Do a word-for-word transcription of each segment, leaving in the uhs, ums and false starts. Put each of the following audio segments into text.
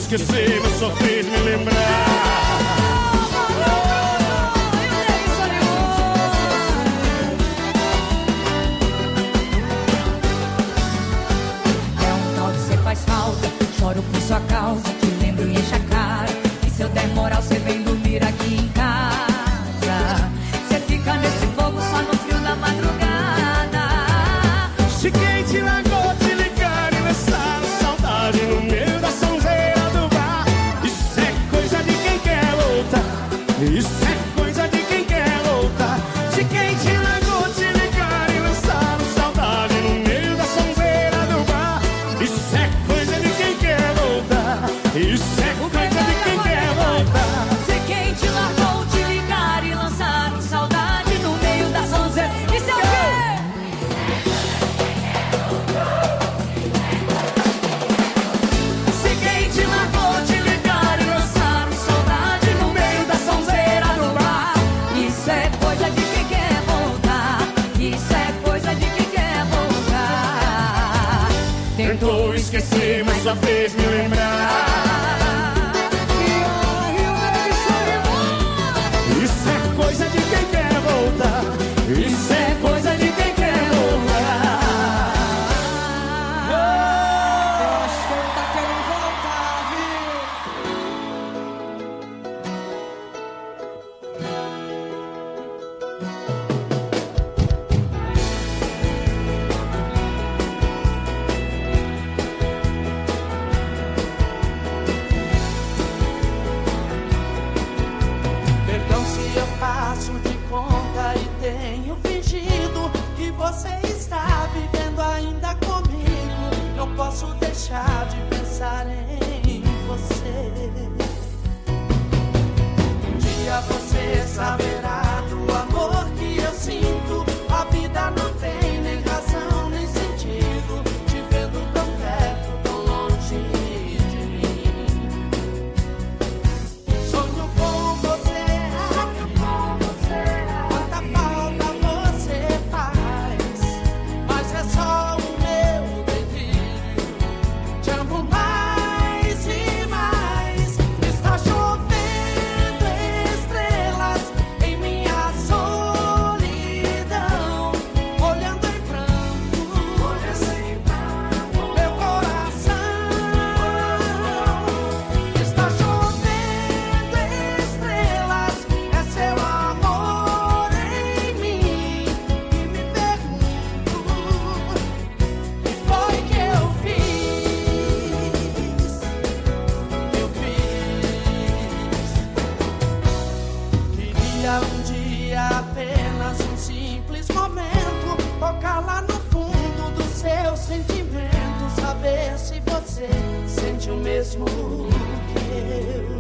esquecer, mas só fez me lembrar. Faz falta, choro por sua causa, te lembro e enche a cara. E se eu der moral, cê vem dormir aqui em casa. Cê fica nesse fogo só no frio da madrugada. Se quem te largou, te ligar e lançar a saudade no meio da sonzeira do bar. Isso é coisa de quem quer voltar. Isso é coisa de quem quer voltar. Se quem te largou, te ligar e lançar a saudade no meio da sonzeira do bar. Isso é coisa de quem quer voltar. Isso é coisa de quem quer voltar. Se quem te largou, te ligar e lançar em saudade no meio da sonzeira. Isso é o quê? Se quem te largou, te ligar e lançar em saudade no meio da sonzeira do bar. Isso é coisa de quem quer voltar. Isso é coisa de quem quer voltar. Tentou esquecer, mas só fez me lembrar. Isso é coisa de quem quer voltar. Isso é coisa de quem quer voltar. Eu acho que ele tá querendo voltar, viu? Perdão se eu faço de conta e tenho fingido que você está vivendo ainda comigo. Não posso deixar de pensar em você. Um dia você saberá do amor que eu sinto. A vida não tem nem razão nem sentido, te vendo tão perto, tão longe de mim. Sonho com você, quanta falta você faz, mas é só o meu delírio. Te amo mais e mais. Está chovendo estrelas em minha solidão, olhando em branco, meu coração. Está chovendo estrelas, é seu amor em mim. E me pergunto, o que foi que eu fiz? Eu fiz. Queria um dia apenas um simples momento, tocar lá no fundo do seu sentimento, saber se você sente o mesmo que eu.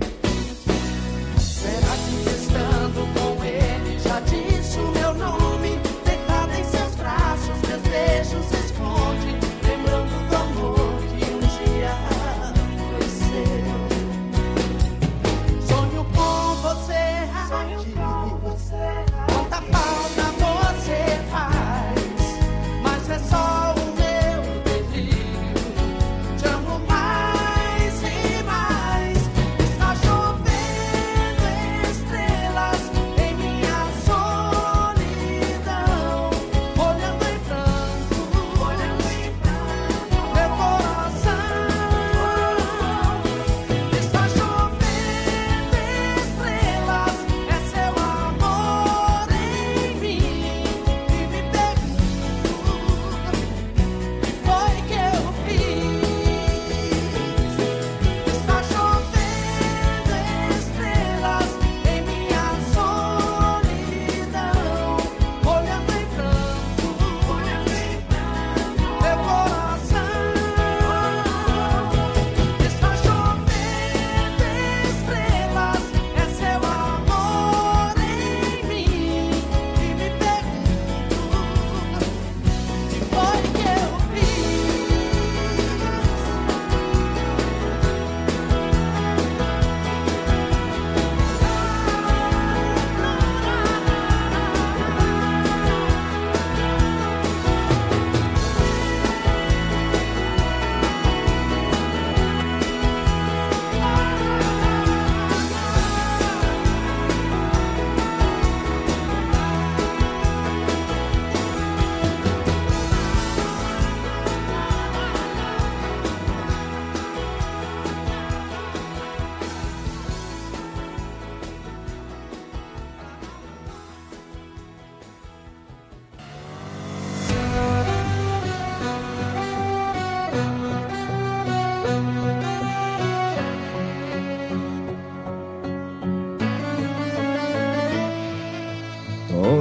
Será que estando com ele já disse o meu nome? Deitada em seus braços, meus beijos esconde, lembrando do amor que um dia foi seu. Sonho com você aqui, quanta falta você faz, mas é só o meu delírio. Te amo mais e mais.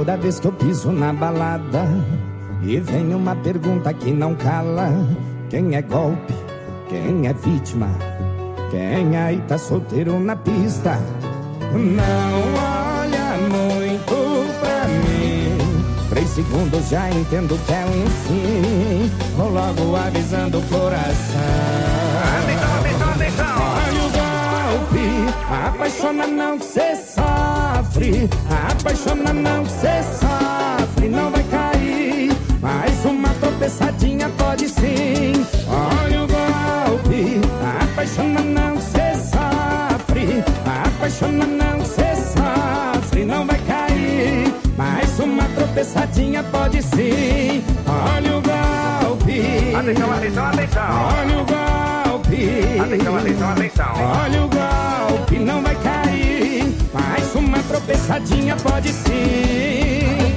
Toda vez que eu piso na balada e vem uma pergunta que não cala: quem é golpe? Quem é vítima? Quem aí tá solteiro na pista? Não olha muito pra mim. Três segundos já entendo que é um sim. Vou logo avisando o coração. Atenção, atenção, atenção. Olha o golpe, apaixona não que cê sofre. Apaixona não que cê sofre. Não vai cair, mais uma tropeçadinha pode sim. Olha o golpe, apaixona não que cê sofre. Apaixona não que cê sofre. Não vai cair, mais uma tropeçadinha pode sim. Olha o golpe. Atenção, atenção, atenção. Olha o golpe. Atenção, atenção, atenção. Olha o golpe, não vai cair, mais uma tropeçadinha pode sim.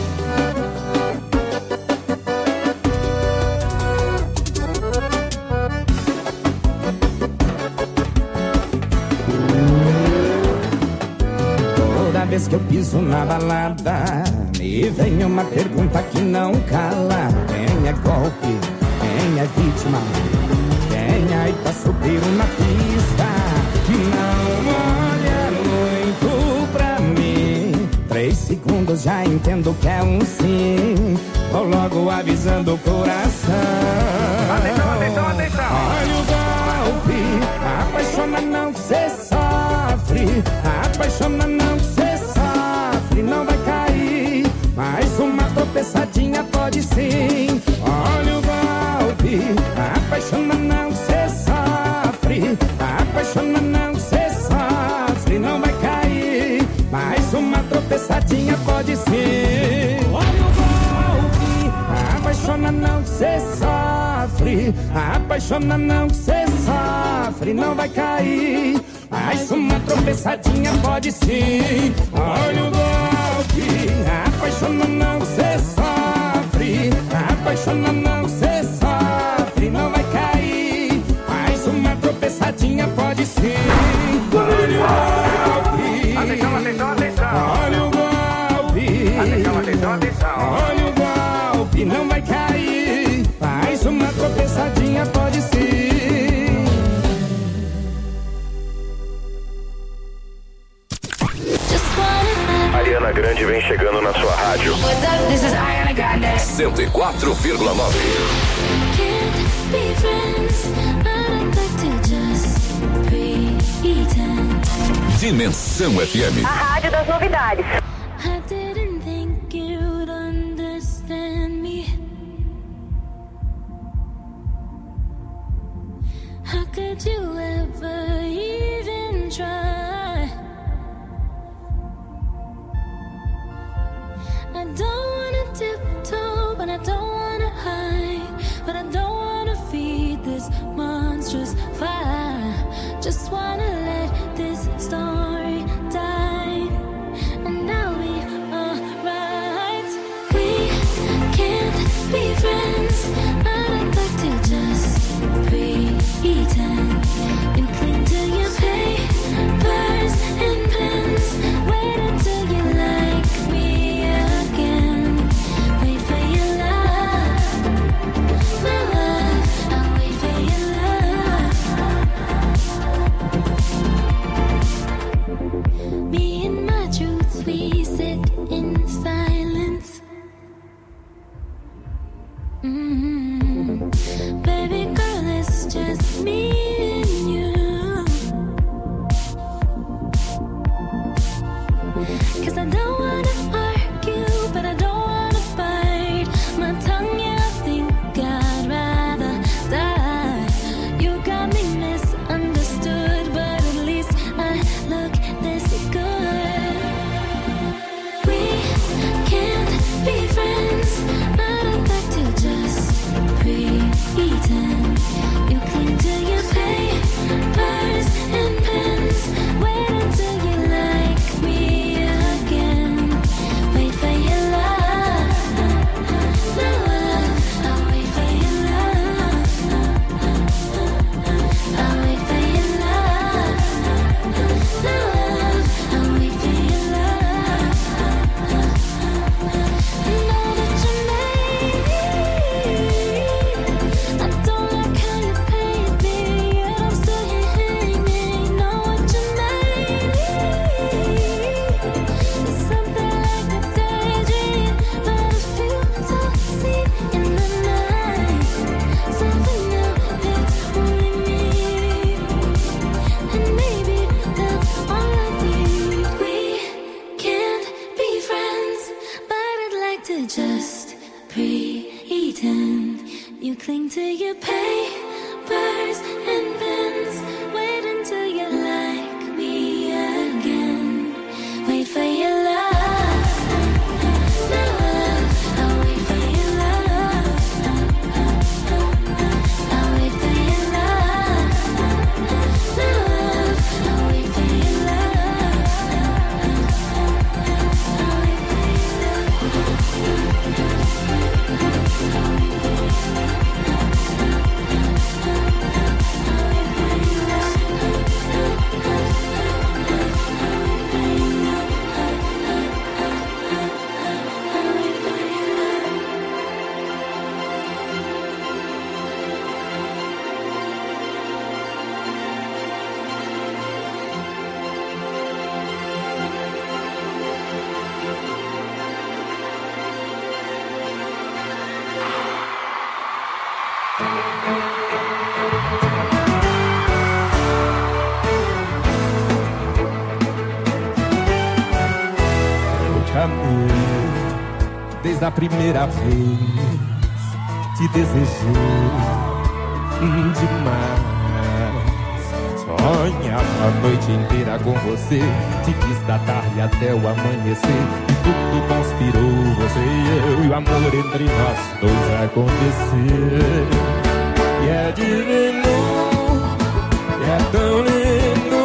Toda vez que eu piso na balada, me vem uma pergunta que não cala: quem é golpe? Quem é vítima? Quem aí tá solteiro na pista? Não olha muito pra mim. Três segundos já entendo que é um sim. Vou logo avisando o coração. Atenção, atenção, atenção. Olha o golpe, apaixona não que cê sofre. Apaixona não que cê sofre. Não vai cair, mais uma tropeçadinha pode sim. Olha o golpe, apaixona não que cê sofre. Apaixona não que cê sofre. Não vai cair, mais uma tropeçadinha pode sim. Olha o golpe, apaixona não que cê sofre. Apaixona não que cê sofre. Não vai cair, mais uma tropeçadinha pode sim. Olha o golpe, apaixona não que cê sofre. Apaixona não que cê sofre. Não vai cair, mais uma tropeçadinha pode sim. Olha o golpe. Atenção, atenção, atenção. Olha o golpe. Atenção, atenção, atenção. Olha o golpe, não vai cair, mais uma tropeçadinha pode sim. Ariana Grande vem chegando na sua rádio. What's up? This is Ariana Grande. cento e quatro vírgula nove. Can't be friends, I'd like to just pretend. Dimensão F M. A rádio das novidades. I didn't think you'd understand me. How could you ever even try? I don't wanna tiptoe, but I don't wanna hide. But I don't wanna feed this monstrous fire. Just wanna let this story die, and I'll be alright. We can't be friends, I'd like to just pretend and cling to your papers and pens. Wait until you like me again. Wait for your love, my love. I'll wait for your love. Me and my truth, we sit in silence. Mm-hmm. Baby girl, it's just me and you. 'Cause I don't wanna argue, but I don't wanna bite my tongue. Yeah, I think I'd rather die. You got me misunderstood, but at least I look this good. We can't be friends, I'd like to just pretend and cling to your papers and pens. Wait until you like me again. You cling to your papers and pens. Wait until you like me again. Wait for your love. I'll wait for your love. I'll wait for your love. I'll wait for your love. I'll wait for Desde a primeira vez te desejei demais. Sonhava a noite inteira com você, te quis da tarde até o amanhecer. E tudo conspirou, você e eu, e o amor entre nós dois acontecer. E é divino, e é tão lindo.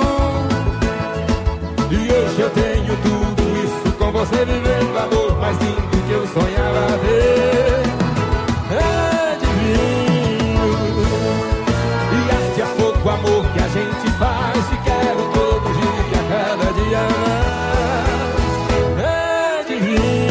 E hoje eu tenho tudo isso com você, vivendo o amor mais lindo que eu sonhava ver. É divino. E arte é fogo, amor que a gente faz. Te quero todo dia, cada dia mais. É divino.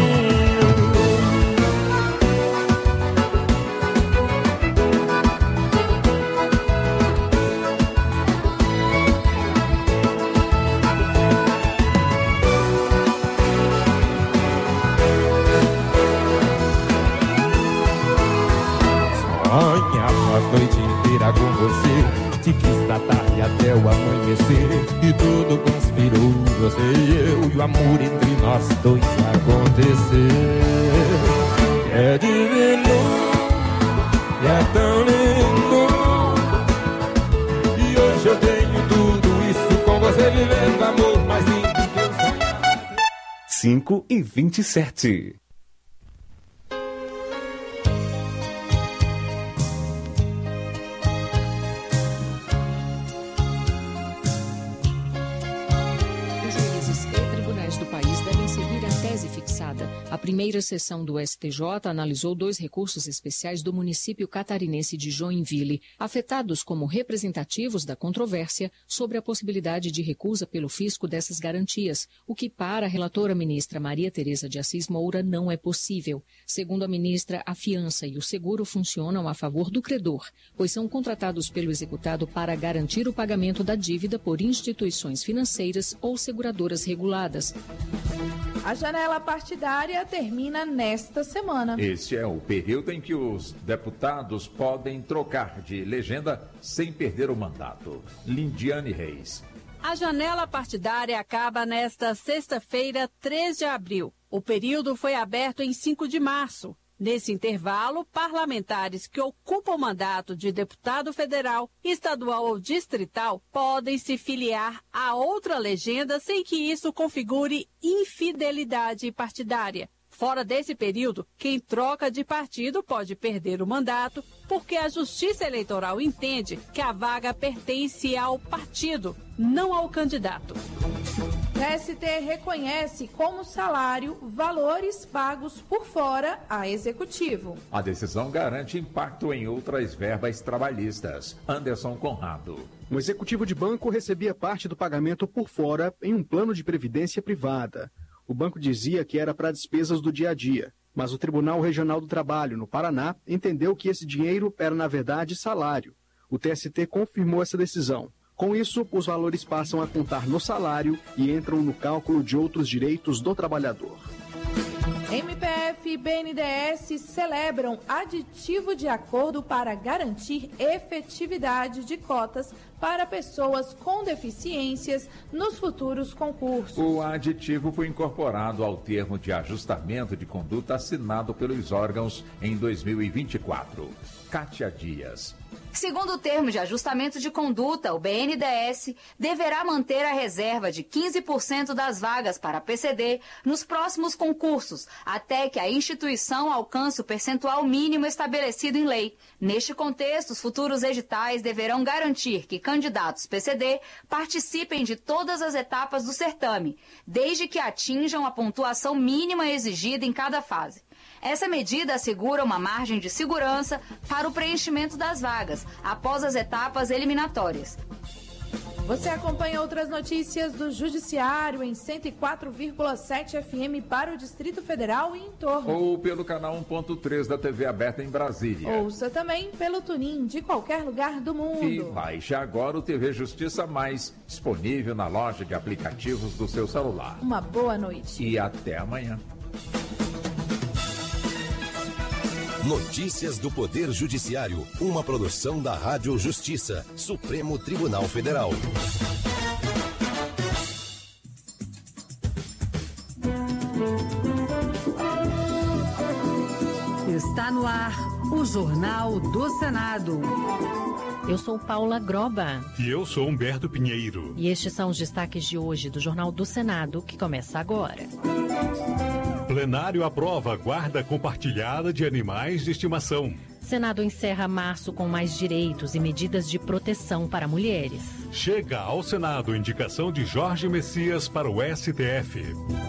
Sonhava a noite inteira com você, te quis da tarde até o amanhecer. E tudo conspirou, você e eu, e o amor entre nós dois acontecer. É divino, e é tão lindo. E hoje eu tenho tudo isso com você, vivendo o amor mais lindo que eu sonhava. cinco e vinte e sete. A primeira sessão do S T J analisou dois recursos especiais do município catarinense de Joinville, afetados como representativos da controvérsia sobre a possibilidade de recusa pelo fisco dessas garantias, o que para a relatora ministra Maria Tereza de Assis Moura não é possível. Segundo a ministra, a fiança e o seguro funcionam a favor do credor, pois são contratados pelo executado para garantir o pagamento da dívida por instituições financeiras ou seguradoras reguladas. A janela partidária termina nesta semana. Este é o período em que os deputados podem trocar de legenda sem perder o mandato. Lindiane Reis. A janela partidária acaba nesta sexta-feira, três de abril. O período foi aberto em cinco de março. Nesse intervalo, parlamentares que ocupam o mandato de deputado federal, estadual ou distrital podem se filiar a outra legenda sem que isso configure infidelidade partidária. Fora desse período, quem troca de partido pode perder o mandato porque a Justiça Eleitoral entende que a vaga pertence ao partido, não ao candidato. O T S T reconhece como salário valores pagos por fora a executivo. A decisão garante impacto em outras verbas trabalhistas. Anderson Conrado. Um executivo de banco recebia parte do pagamento por fora em um plano de previdência privada. O banco dizia que era para despesas do dia a dia, mas o Tribunal Regional do Trabalho, no Paraná, entendeu que esse dinheiro era, na verdade, salário. O T S T confirmou essa decisão. Com isso, os valores passam a contar no salário e entram no cálculo de outros direitos do trabalhador. M P F e B N D E S celebram aditivo de acordo para garantir efetividade de cotas para pessoas com deficiências nos futuros concursos. O aditivo foi incorporado ao termo de ajustamento de conduta assinado pelos órgãos em dois mil e vinte e quatro. Kátia Dias. Segundo o termo de ajustamento de conduta, o B N D E S deverá manter a reserva de quinze por cento das vagas para P C D nos próximos concursos, até que a instituição alcance o percentual mínimo estabelecido em lei. Neste contexto, os futuros editais deverão garantir que candidatos P C D participem de todas as etapas do certame, desde que atinjam a pontuação mínima exigida em cada fase. Essa medida assegura uma margem de segurança para o preenchimento das vagas após as etapas eliminatórias. Você acompanha outras notícias do Judiciário em cento e quatro vírgula sete F M para o Distrito Federal e em torno. Ou pelo canal um ponto três da T V aberta em Brasília. Ouça também pelo TuneIn de qualquer lugar do mundo. E baixe agora o T V Justiça Mais, disponível na loja de aplicativos do seu celular. Uma boa noite. E até amanhã. Notícias do Poder Judiciário, uma produção da Rádio Justiça, Supremo Tribunal Federal. Está no ar o Jornal do Senado. Eu sou Paula Groba. E eu sou Humberto Pinheiro. E estes são os destaques de hoje do Jornal do Senado, que começa agora. Plenário aprova guarda compartilhada de animais de estimação. Senado encerra março com mais direitos e medidas de proteção para mulheres. Chega ao Senado indicação de Jorge Messias para o S T F.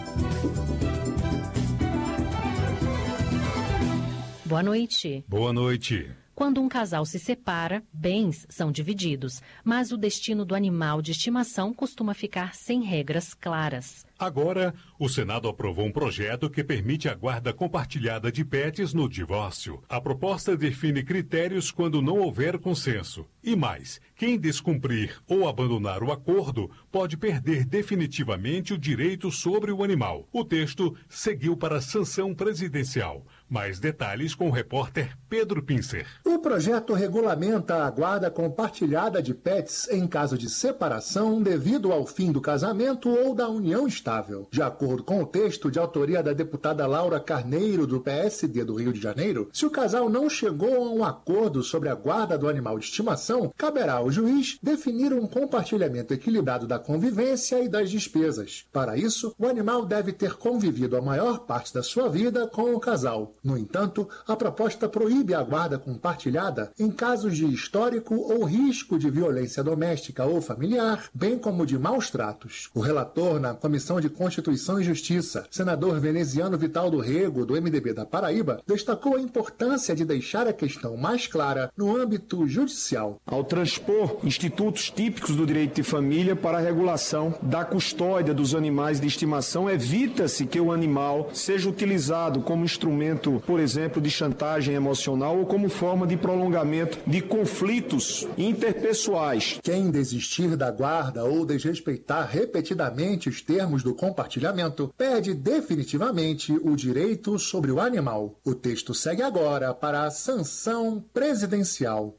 Boa noite. Boa noite. Quando um casal se separa, bens são divididos, mas o destino do animal de estimação costuma ficar sem regras claras. Agora, o Senado aprovou um projeto que permite a guarda compartilhada de pets no divórcio. A proposta define critérios quando não houver consenso. E mais, quem descumprir ou abandonar o acordo pode perder definitivamente o direito sobre o animal. O texto seguiu para a sanção presidencial. Mais detalhes com o repórter Pedro Pincer. O projeto regulamenta a guarda compartilhada de pets em caso de separação devido ao fim do casamento ou da união estável. De acordo com o texto de autoria da deputada Laura Carneiro, do P S D do Rio de Janeiro, se o casal não chegou a um acordo sobre a guarda do animal de estimação, caberá ao juiz definir um compartilhamento equilibrado da convivência e das despesas. Para isso, o animal deve ter convivido a maior parte da sua vida com o casal. No entanto, a proposta proíbe a guarda compartilhada em casos de histórico ou risco de violência doméstica ou familiar, bem como de maus tratos. O relator na Comissão de Constituição e Justiça, senador veneziano Vital do Rego, do M D B da Paraíba, destacou a importância de deixar a questão mais clara no âmbito judicial. Ao transpor institutos típicos do direito de família para a regulação da custódia dos animais de estimação, evita-se que o animal seja utilizado como instrumento, por exemplo, de chantagem emocional ou como forma de prolongamento de conflitos interpessoais. Quem desistir da guarda ou desrespeitar repetidamente os termos do compartilhamento perde definitivamente o direito sobre o animal. O texto segue agora para a sanção presidencial.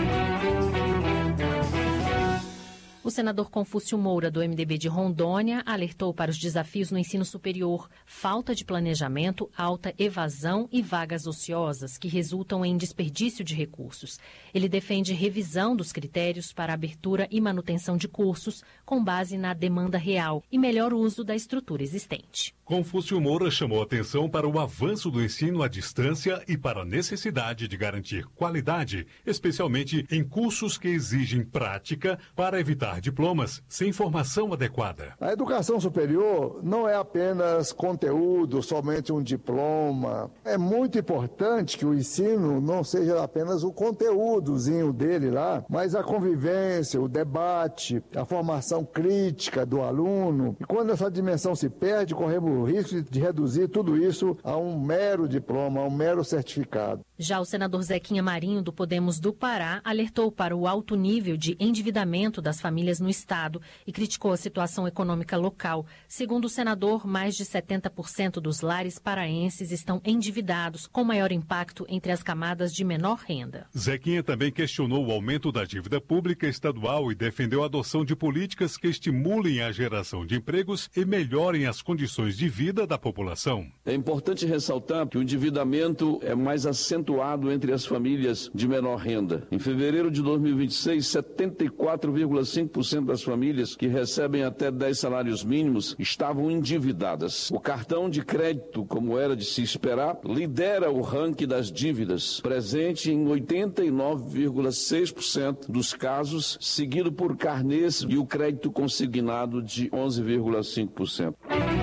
O senador Confúcio Moura, do M D B de Rondônia, alertou para os desafios no ensino superior, falta de planejamento, alta evasão e vagas ociosas que resultam em desperdício de recursos. Ele defende revisão dos critérios para abertura e manutenção de cursos com base na demanda real e melhor uso da estrutura existente. Confúcio Moura chamou atenção para o avanço do ensino à distância e para a necessidade de garantir qualidade, especialmente em cursos que exigem prática para evitar diplomas sem formação adequada. A educação superior não é apenas conteúdo, somente um diploma. É muito importante que o ensino não seja apenas o conteúdozinho dele lá, mas a convivência, o debate, a formação crítica do aluno. E quando essa dimensão se perde, corremos o risco de reduzir tudo isso a um mero diploma, a um mero certificado. Já o senador Zequinha Marinho, do Podemos do Pará, alertou para o alto nível de endividamento das famílias famílias no estado e criticou a situação econômica local. Segundo o senador, mais de setenta por cento dos lares paraenses estão endividados, com maior impacto entre as camadas de menor renda. Zequinha também questionou o aumento da dívida pública estadual e defendeu a adoção de políticas que estimulem a geração de empregos e melhorem as condições de vida da população. É importante ressaltar que o endividamento é mais acentuado entre as famílias de menor renda. Em fevereiro de dois mil e vinte e seis, setenta e quatro vírgula cinco por cento das famílias que recebem até dez salários mínimos estavam endividadas. O cartão de crédito, como era de se esperar, lidera o ranking das dívidas, presente em oitenta e nove vírgula seis por cento dos casos, seguido por carnês e o crédito consignado de onze vírgula cinco por cento.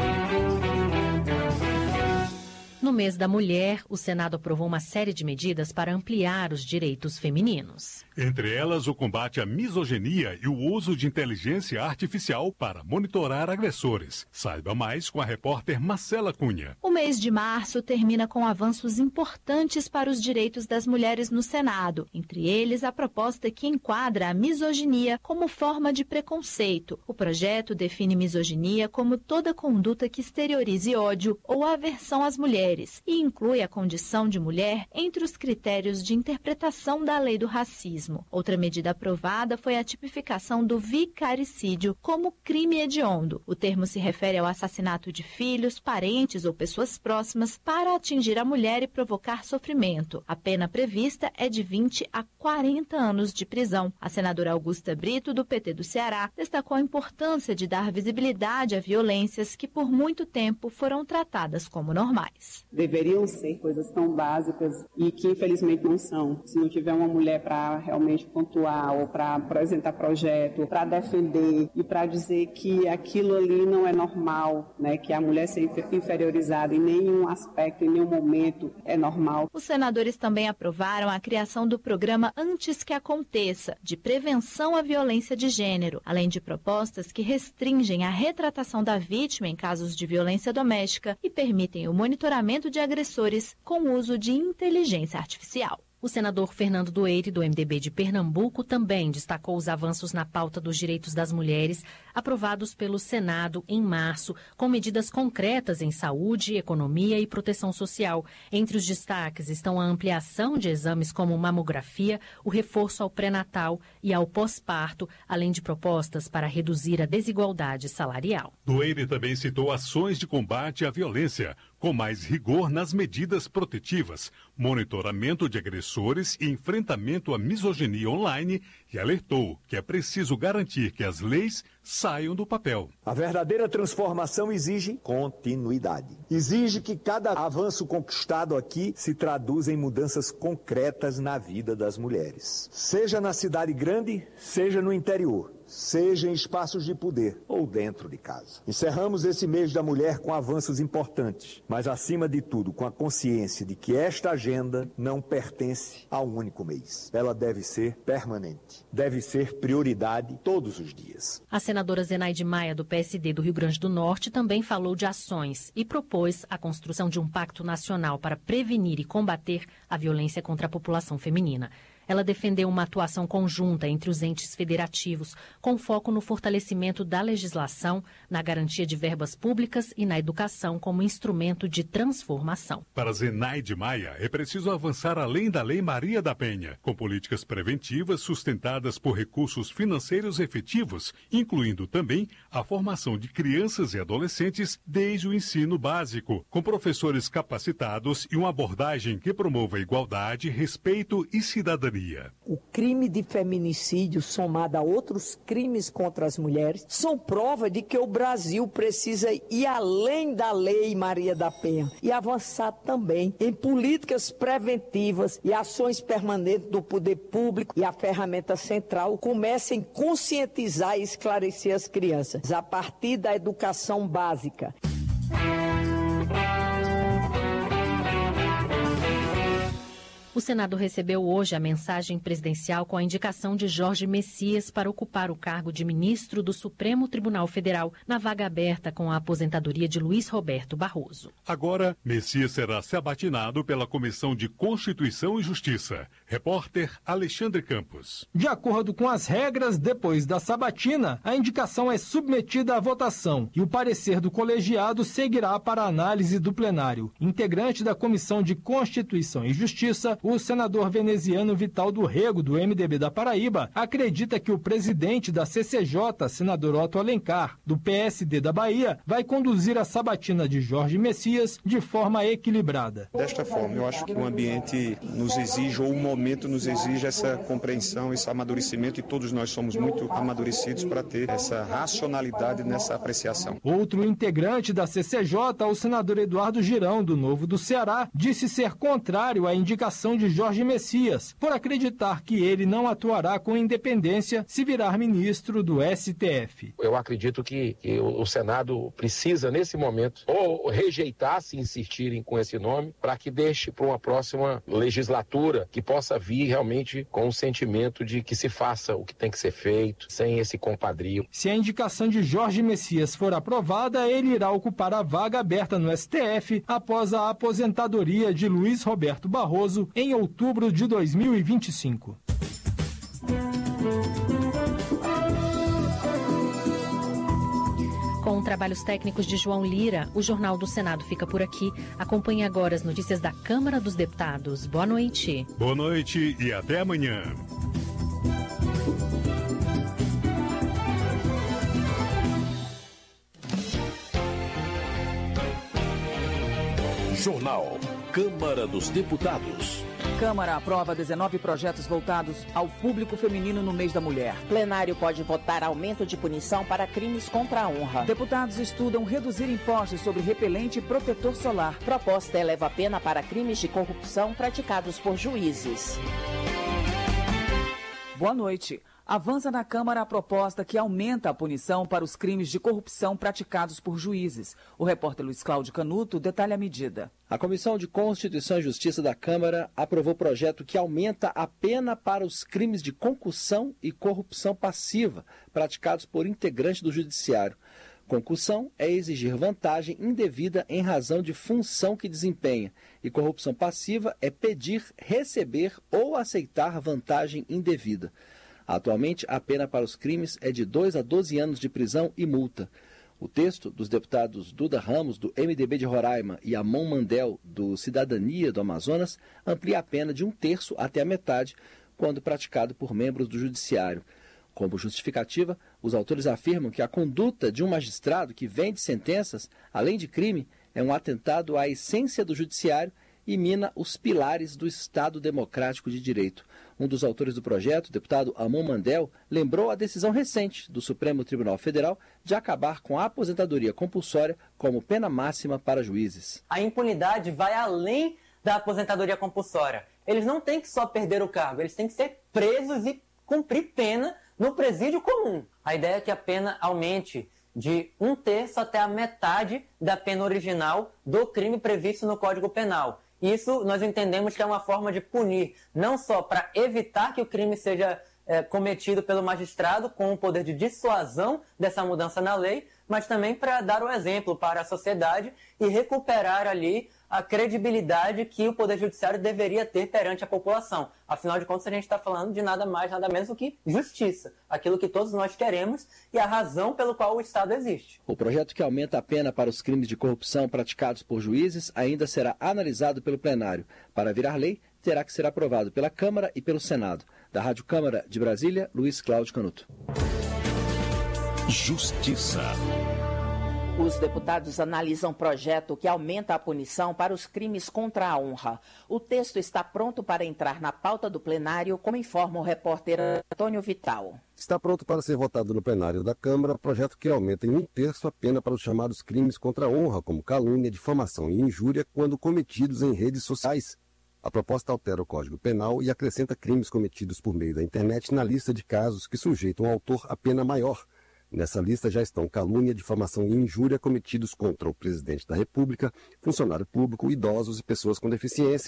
No mês da mulher, o Senado aprovou uma série de medidas para ampliar os direitos femininos. Entre elas, o combate à misoginia e o uso de inteligência artificial para monitorar agressores. Saiba mais com a repórter Marcela Cunha. O mês de março termina com avanços importantes para os direitos das mulheres no Senado. Entre eles, a proposta que enquadra a misoginia como forma de preconceito. O projeto define misoginia como toda conduta que exteriorize ódio ou aversão às mulheres e inclui a condição de mulher entre os critérios de interpretação da lei do racismo. Outra medida aprovada foi a tipificação do vicaricídio como crime hediondo. O termo se refere ao assassinato de filhos, parentes ou pessoas próximas para atingir a mulher e provocar sofrimento. A pena prevista é de vinte a quarenta anos de prisão. A senadora Augusta Brito, do P T do Ceará, destacou a importância de dar visibilidade a violências que por muito tempo foram tratadas como normais. Deveriam ser coisas tão básicas e que infelizmente não são. Se não tiver uma mulher para realmente pontuar ou para apresentar projeto, para defender e para dizer que aquilo ali não é normal, né, que a mulher ser inferiorizada em nenhum aspecto, em nenhum momento é normal. Os senadores também aprovaram a criação do programa Antes que Aconteça, de prevenção à violência de gênero, além de propostas que restringem a retratação da vítima em casos de violência doméstica e permitem o monitoramento de agressores com uso de inteligência artificial. O senador Fernando Doeire, do M D B de Pernambuco, também destacou os avanços na pauta dos direitos das mulheres, aprovados pelo Senado em março, com medidas concretas em saúde, economia e proteção social. Entre os destaques estão a ampliação de exames como mamografia, o reforço ao pré-natal e ao pós-parto, além de propostas para reduzir a desigualdade salarial. Doeire também citou ações de combate à violência, com mais rigor nas medidas protetivas, monitoramento de agressores e enfrentamento à misoginia online, e alertou que é preciso garantir que as leis saiam do papel. A verdadeira transformação exige continuidade. Exige que cada avanço conquistado aqui se traduza em mudanças concretas na vida das mulheres. Seja na cidade grande, seja no interior. Seja em espaços de poder ou dentro de casa. Encerramos esse mês da mulher com avanços importantes, mas acima de tudo com a consciência de que esta agenda não pertence a um único mês. Ela deve ser permanente, deve ser prioridade todos os dias. A senadora Zenaide Maia, do P S D do Rio Grande do Norte, também falou de ações e propôs a construção de um pacto nacional para prevenir e combater a violência contra a população feminina. Ela defendeu uma atuação conjunta entre os entes federativos, com foco no fortalecimento da legislação, na garantia de verbas públicas e na educação como instrumento de transformação. Para Zenaide Maia, é preciso avançar além da Lei Maria da Penha, com políticas preventivas sustentadas por recursos financeiros efetivos, incluindo também a formação de crianças e adolescentes desde o ensino básico, com professores capacitados e uma abordagem que promova igualdade, respeito e cidadania. O crime de feminicídio, somado a outros crimes contra as mulheres, são prova de que o Brasil precisa ir além da Lei Maria da Penha e avançar também em políticas preventivas e ações permanentes do poder público, e a ferramenta central começa em conscientizar e esclarecer as crianças a partir da educação básica. O Senado recebeu hoje a mensagem presidencial com a indicação de Jorge Messias para ocupar o cargo de ministro do Supremo Tribunal Federal, na vaga aberta com a aposentadoria de Luiz Roberto Barroso. Agora, Messias será sabatinado pela Comissão de Constituição e Justiça. Repórter Alexandre Campos. De acordo com as regras, depois da sabatina, a indicação é submetida à votação e o parecer do colegiado seguirá para a análise do plenário. Integrante da Comissão de Constituição e Justiça, o senador veneziano Vital do Rego, do M D B da Paraíba, acredita que o presidente da C C J, senador Otto Alencar, do P S D da Bahia, vai conduzir a sabatina de Jorge Messias de forma equilibrada. Desta forma, eu acho que o ambiente nos exige, ou o momento nos exige essa compreensão, esse amadurecimento, e todos nós somos muito amadurecidos para ter essa racionalidade nessa apreciação. Outro integrante da C C J, o senador Eduardo Girão, do Novo do Ceará, disse ser contrário à indicação de Jorge Messias, por acreditar que ele não atuará com independência se virar ministro do S T F. Eu acredito que, que o Senado precisa, nesse momento, ou rejeitar se insistirem com esse nome, para que deixe para uma próxima legislatura que possa vir realmente com o sentimento de que se faça o que tem que ser feito, sem esse compadrio. Se a indicação de Jorge Messias for aprovada, ele irá ocupar a vaga aberta no S T F após a aposentadoria de Luiz Roberto Barroso em outubro de dois mil e vinte e cinco. Com trabalhos técnicos de João Lira, o Jornal do Senado fica por aqui. Acompanhe agora as notícias da Câmara dos Deputados. Boa noite. Boa noite e até amanhã. Jornal Câmara dos Deputados. Câmara aprova dezenove projetos voltados ao público feminino no mês da mulher. Plenário pode votar aumento de punição para crimes contra a honra. Deputados estudam reduzir impostos sobre repelente e protetor solar. Proposta eleva a pena para crimes de corrupção praticados por juízes. Boa noite. Avança na Câmara a proposta que aumenta a punição para os crimes de corrupção praticados por juízes. O repórter Luiz Cláudio Canuto detalha a medida. A Comissão de Constituição e Justiça da Câmara aprovou projeto que aumenta a pena para os crimes de concussão e corrupção passiva praticados por integrantes do Judiciário. Concussão é exigir vantagem indevida em razão de função que desempenha, e corrupção passiva é pedir, receber ou aceitar vantagem indevida. Atualmente, a pena para os crimes é de dois a doze anos de prisão e multa. O texto dos deputados Duda Ramos, do M D B de Roraima, e Amon Mandel, do Cidadania do Amazonas, amplia a pena de um terço até a metade, quando praticado por membros do Judiciário. Como justificativa, os autores afirmam que a conduta de um magistrado que vende sentenças, além de crime, é um atentado à essência do Judiciário e mina os pilares do Estado Democrático de Direito. Um dos autores do projeto, o deputado Amon Mandel, lembrou a decisão recente do Supremo Tribunal Federal de acabar com a aposentadoria compulsória como pena máxima para juízes. A impunidade vai além da aposentadoria compulsória. Eles não têm que só perder o cargo, eles têm que ser presos e cumprir pena no presídio comum. A ideia é que a pena aumente de um terço até a metade da pena original do crime previsto no Código Penal. Isso nós entendemos que é uma forma de punir, não só para evitar que o crime seja é, cometido pelo magistrado com o poder de dissuasão dessa mudança na lei, mas também para dar o exemplo para a sociedade e recuperar ali a credibilidade que o Poder Judiciário deveria ter perante a população. Afinal de contas, a gente está falando de nada mais, nada menos do que justiça, aquilo que todos nós queremos e a razão pelo qual o Estado existe. O projeto que aumenta a pena para os crimes de corrupção praticados por juízes ainda será analisado pelo plenário. Para virar lei, terá que ser aprovado pela Câmara e pelo Senado. Da Rádio Câmara de Brasília, Luiz Cláudio Canuto. Justiça. Os deputados analisam projeto que aumenta a punição para os crimes contra a honra. O texto está pronto para entrar na pauta do plenário, como informa o repórter Antônio Vital. Está pronto para ser votado no plenário da Câmara projeto que aumenta em um terço a pena para os chamados crimes contra a honra, como calúnia, difamação e injúria, quando cometidos em redes sociais. A proposta altera o Código Penal e acrescenta crimes cometidos por meio da internet na lista de casos que sujeitam o autor a pena maior. Nessa lista já estão calúnia, difamação e injúria cometidos contra o presidente da República, funcionário público, idosos e pessoas com deficiência.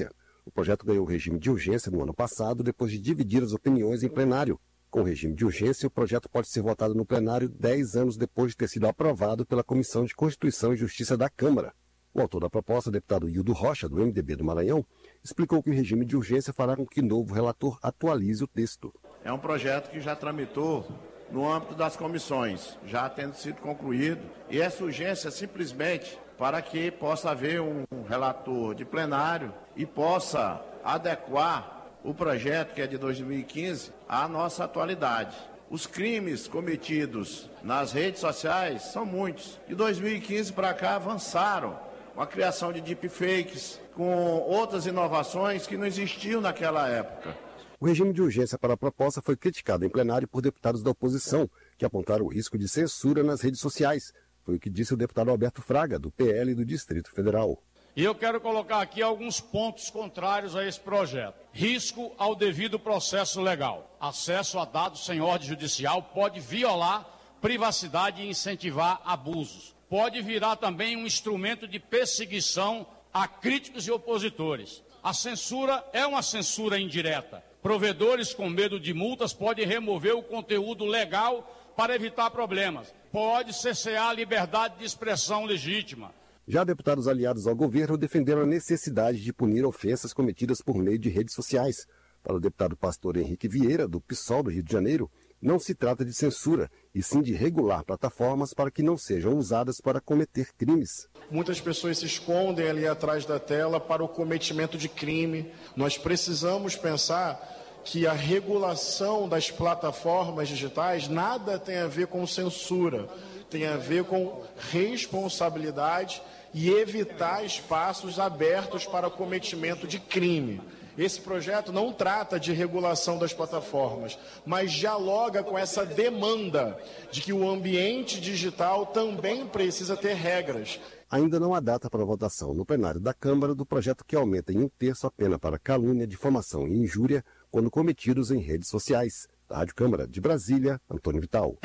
O projeto ganhou regime de urgência no ano passado, depois de dividir as opiniões em plenário. Com regime de urgência, o projeto pode ser votado no plenário dez anos depois de ter sido aprovado pela Comissão de Constituição e Justiça da Câmara. O autor da proposta, o deputado Hildo Rocha, do M D B do Maranhão, explicou que o regime de urgência fará com que o novo relator atualize o texto. É um projeto que já tramitou no âmbito das comissões, já tendo sido concluído, e essa urgência simplesmente para que possa haver um relator de plenário e possa adequar o projeto, que é de dois mil e quinze, à nossa atualidade. Os crimes cometidos nas redes sociais são muitos. De dois mil e quinze para cá avançaram com a criação de deepfakes, com outras inovações que não existiam naquela época. O regime de urgência para a proposta foi criticado em plenário por deputados da oposição, que apontaram o risco de censura nas redes sociais. Foi o que disse o deputado Alberto Fraga, do P L do Distrito Federal. E eu quero colocar aqui alguns pontos contrários a esse projeto. Risco ao devido processo legal. Acesso a dados sem ordem judicial pode violar privacidade e incentivar abusos. Pode virar também um instrumento de perseguição a críticos e opositores. A censura é uma censura indireta. Provedores com medo de multas podem remover o conteúdo legal para evitar problemas. Pode cercear a liberdade de expressão legítima. Já deputados aliados ao governo defenderam a necessidade de punir ofensas cometidas por meio de redes sociais. Para o deputado pastor Henrique Vieira, do PSOL do Rio de Janeiro, não se trata de censura, e sim de regular plataformas para que não sejam usadas para cometer crimes. Muitas pessoas se escondem ali atrás da tela para o cometimento de crime. Nós precisamos pensar que a regulação das plataformas digitais nada tem a ver com censura, tem a ver com responsabilidade e evitar espaços abertos para o cometimento de crime. Esse projeto não trata de regulação das plataformas, mas dialoga com essa demanda de que o ambiente digital também precisa ter regras. Ainda não há data para votação no plenário da Câmara do projeto que aumenta em um terço a pena para calúnia, difamação e injúria quando cometidos em redes sociais. Da Rádio Câmara de Brasília, Antônio Vital.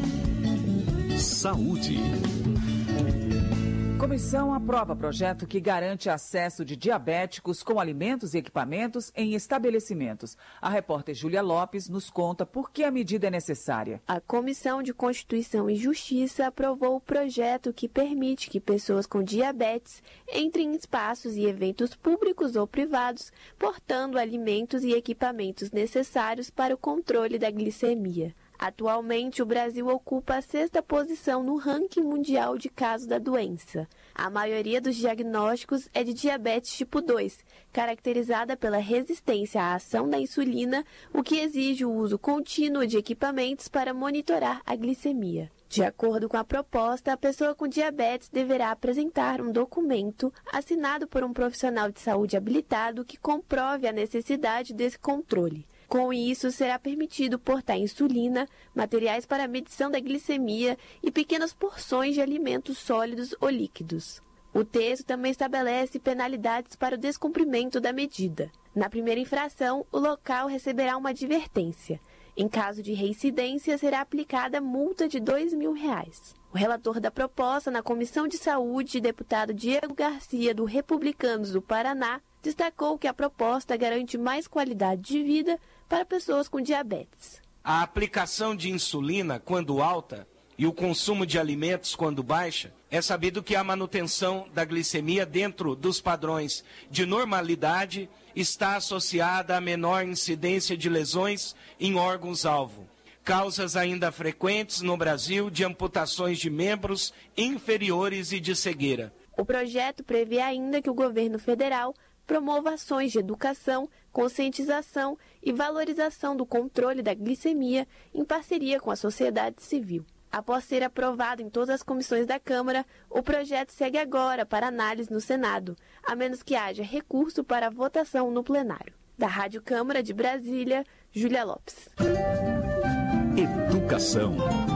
Saúde. Comissão aprova projeto que garante acesso de diabéticos com alimentos e equipamentos em estabelecimentos. A repórter Júlia Lopes nos conta por que a medida é necessária. A Comissão de Constituição e Justiça aprovou o projeto que permite que pessoas com diabetes entrem em espaços e eventos públicos ou privados, portando alimentos e equipamentos necessários para o controle da glicemia. Atualmente, o Brasil ocupa a sexta posição no ranking mundial de casos da doença. A maioria dos diagnósticos é de diabetes tipo dois, caracterizada pela resistência à ação da insulina, o que exige o uso contínuo de equipamentos para monitorar a glicemia. De acordo com a proposta, a pessoa com diabetes deverá apresentar um documento assinado por um profissional de saúde habilitado que comprove a necessidade desse controle. Com isso, será permitido portar insulina, materiais para a medição da glicemia e pequenas porções de alimentos sólidos ou líquidos. O texto também estabelece penalidades para o descumprimento da medida. Na primeira infração, o local receberá uma advertência. Em caso de reincidência, será aplicada multa de dois mil reais. O relator da proposta na Comissão de Saúde, deputado Diego Garcia, do Republicanos do Paraná, destacou que a proposta garante mais qualidade de vida para pessoas com diabetes. A aplicação de insulina, quando alta, e o consumo de alimentos, quando baixa, é sabido que a manutenção da glicemia dentro dos padrões de normalidade está associada a menor incidência de lesões em órgãos-alvo. Causas ainda frequentes no Brasil de amputações de membros inferiores e de cegueira. O projeto prevê ainda que o governo federal promova ações de educação, conscientização e valorização do controle da glicemia em parceria com a sociedade civil. Após ser aprovado em todas as comissões da Câmara, o projeto segue agora para análise no Senado, a menos que haja recurso para votação no plenário. Da Rádio Câmara de Brasília, Júlia Lopes. Educação.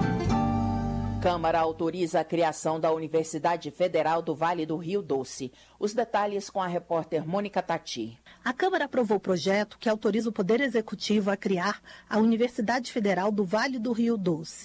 Câmara autoriza a criação da Universidade Federal do Vale do Rio Doce. Os detalhes com a repórter Mônica Tati. A Câmara aprovou o projeto que autoriza o Poder Executivo a criar a Universidade Federal do Vale do Rio Doce.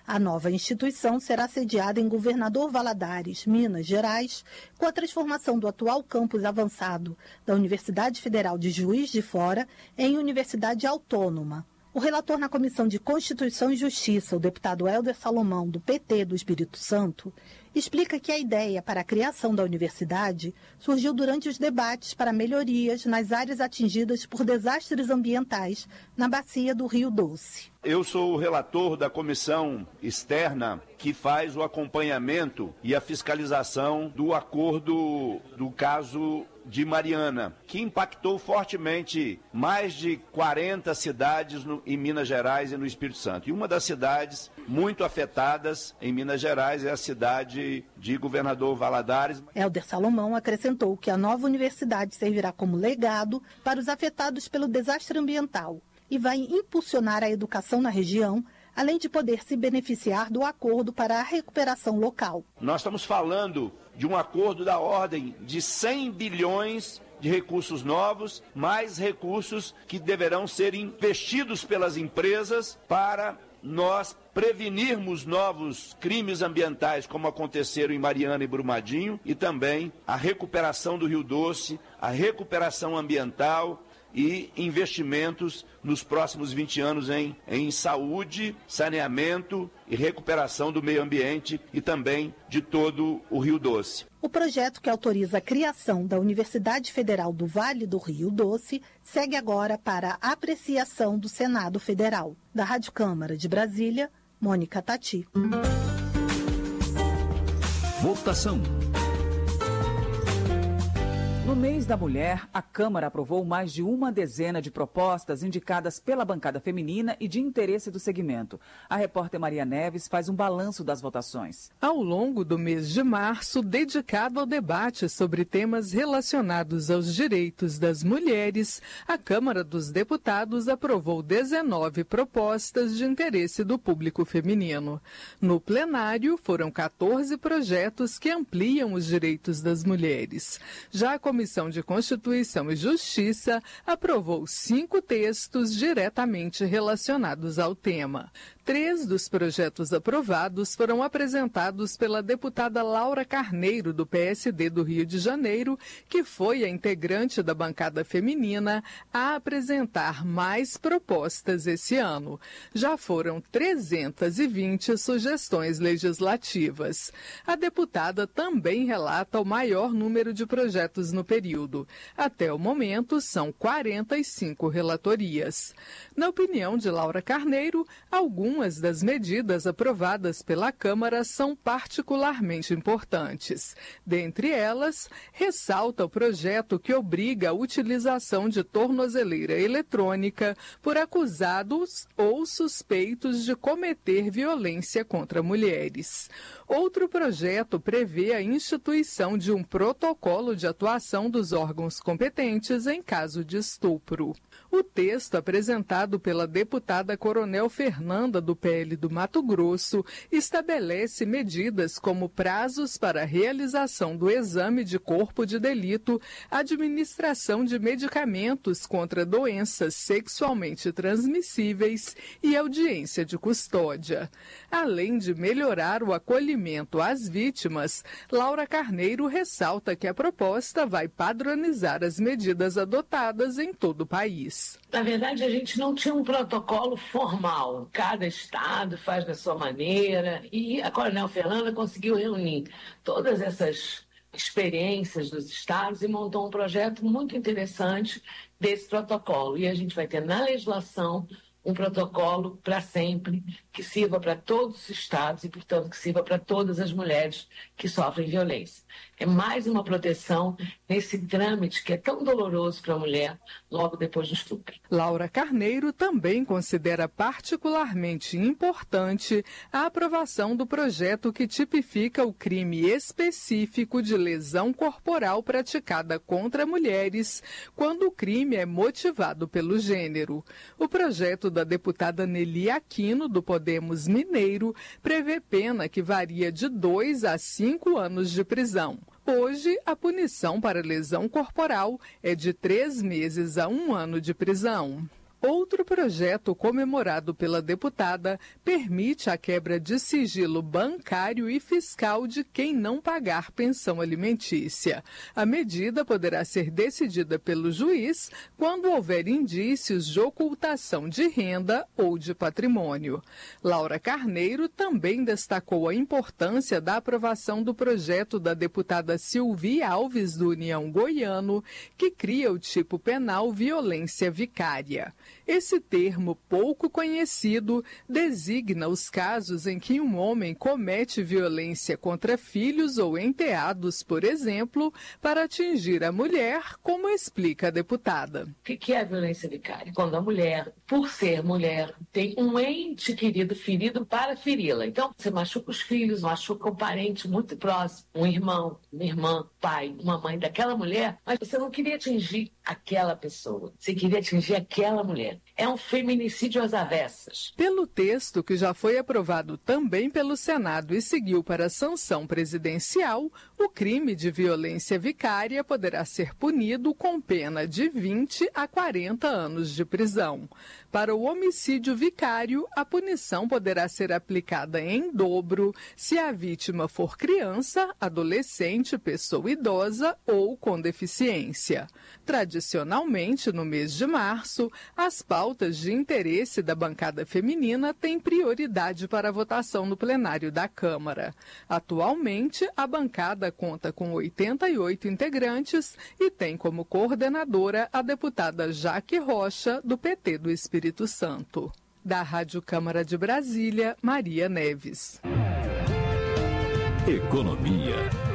A nova instituição será sediada em Governador Valadares, Minas Gerais, com a transformação do atual campus avançado da Universidade Federal de Juiz de Fora em Universidade Autônoma. O relator na Comissão de Constituição e Justiça, o deputado Helder Salomão, do P T do Espírito Santo, explica que a ideia para a criação da universidade surgiu durante os debates para melhorias nas áreas atingidas por desastres ambientais na bacia do Rio Doce. Eu sou o relator da comissão externa que faz o acompanhamento e a fiscalização do acordo do caso de Mariana, que impactou fortemente mais de quarenta cidades no, em Minas Gerais e no Espírito Santo. E uma das cidades muito afetadas em Minas Gerais é a cidade de Governador Valadares. Helder Salomão acrescentou que a nova universidade servirá como legado para os afetados pelo desastre ambiental e vai impulsionar a educação na região, além de poder se beneficiar do acordo para a recuperação local. Nós estamos falando de um acordo da ordem de cem bilhões de recursos novos, mais recursos que deverão ser investidos pelas empresas para nós prevenirmos novos crimes ambientais, como aconteceram em Mariana e Brumadinho, e também a recuperação do Rio Doce, a recuperação ambiental e investimentos nos próximos vinte anos em, em saúde, saneamento e recuperação do meio ambiente e também de todo o Rio Doce. O projeto que autoriza a criação da Universidade Federal do Vale do Rio Doce segue agora para a apreciação do Senado Federal. Da Rádio Câmara de Brasília, Mônica Tati. Votação. No mês da mulher, a Câmara aprovou mais de uma dezena de propostas indicadas pela bancada feminina e de interesse do segmento. A repórter Maria Neves faz um balanço das votações. Ao longo do mês de março, dedicado ao debate sobre temas relacionados aos direitos das mulheres, a Câmara dos Deputados aprovou dezenove propostas de interesse do público feminino. No plenário, foram quatorze projetos que ampliam os direitos das mulheres. Já a Comissão de Constituição e Justiça aprovou cinco textos diretamente relacionados ao tema. Três dos projetos aprovados foram apresentados pela deputada Laura Carneiro, do P S D do Rio de Janeiro, que foi a integrante da bancada feminina a apresentar mais propostas esse ano. Já foram trezentas e vinte sugestões legislativas. A deputada também relata o maior número de projetos no período. Até o momento, são quarenta e cinco relatorias. Na opinião de Laura Carneiro, algumas Algumas das medidas aprovadas pela Câmara são particularmente importantes. Dentre elas, ressalta o projeto que obriga a utilização de tornozeleira eletrônica por acusados ou suspeitos de cometer violência contra mulheres. Outro projeto prevê a instituição de um protocolo de atuação dos órgãos competentes em caso de estupro. O texto apresentado pela deputada Coronel Fernanda, do P L do Mato Grosso, estabelece medidas como prazos para a realização do exame de corpo de delito, administração de medicamentos contra doenças sexualmente transmissíveis e audiência de custódia. Além de melhorar o acolhimento às vítimas, Laura Carneiro ressalta que a proposta vai padronizar as medidas adotadas em todo o país. Na verdade, a gente não tinha um protocolo formal. Cada estado faz da sua maneira e a Coronel Fernanda conseguiu reunir todas essas experiências dos estados e montou um projeto muito interessante desse protocolo. E a gente vai ter na legislação um protocolo para sempre, que sirva para todos os estados e, portanto, que sirva para todas as mulheres que sofrem violência. É mais uma proteção nesse trâmite que é tão doloroso para a mulher logo depois do estupro. Laura Carneiro também considera particularmente importante a aprovação do projeto que tipifica o crime específico de lesão corporal praticada contra mulheres quando o crime é motivado pelo gênero. O projeto da deputada Nelly Aquino, do Podemos Mineiro, prevê pena que varia de dois a cinco anos de prisão. Hoje, a punição para lesão corporal é de três meses a um ano de prisão. Outro projeto comemorado pela deputada permite a quebra de sigilo bancário e fiscal de quem não pagar pensão alimentícia. A medida poderá ser decidida pelo juiz quando houver indícios de ocultação de renda ou de patrimônio. Laura Carneiro também destacou a importância da aprovação do projeto da deputada Silvia Alves do União Goiano, que cria o tipo penal violência vicária. Esse termo pouco conhecido designa os casos em que um homem comete violência contra filhos ou enteados, por exemplo, para atingir a mulher, como explica a deputada. O que é a violência vicária? Quando a mulher, por ser mulher, tem um ente querido ferido para feri-la. Então, você machuca os filhos, machuca um parente muito próximo, um irmão, uma irmã, pai, uma mãe daquela mulher, mas você não queria atingir aquela pessoa, você queria atingir aquela mulher. É um feminicídio às avessas. Pelo texto, que já foi aprovado também pelo Senado e seguiu para a sanção presidencial, o crime de violência vicária poderá ser punido com pena de vinte a quarenta anos de prisão. Para o homicídio vicário, a punição poderá ser aplicada em dobro se a vítima for criança, adolescente, pessoa idosa ou com deficiência. Tradicionalmente, no mês de março, as pautas de interesse da bancada feminina têm prioridade para a votação no plenário da Câmara. Atualmente, a bancada conta com oitenta e oito integrantes e tem como coordenadora a deputada Jaque Rocha, do P T do Espírito Santo. Da Rádio Câmara de Brasília, Maria Neves. Economia.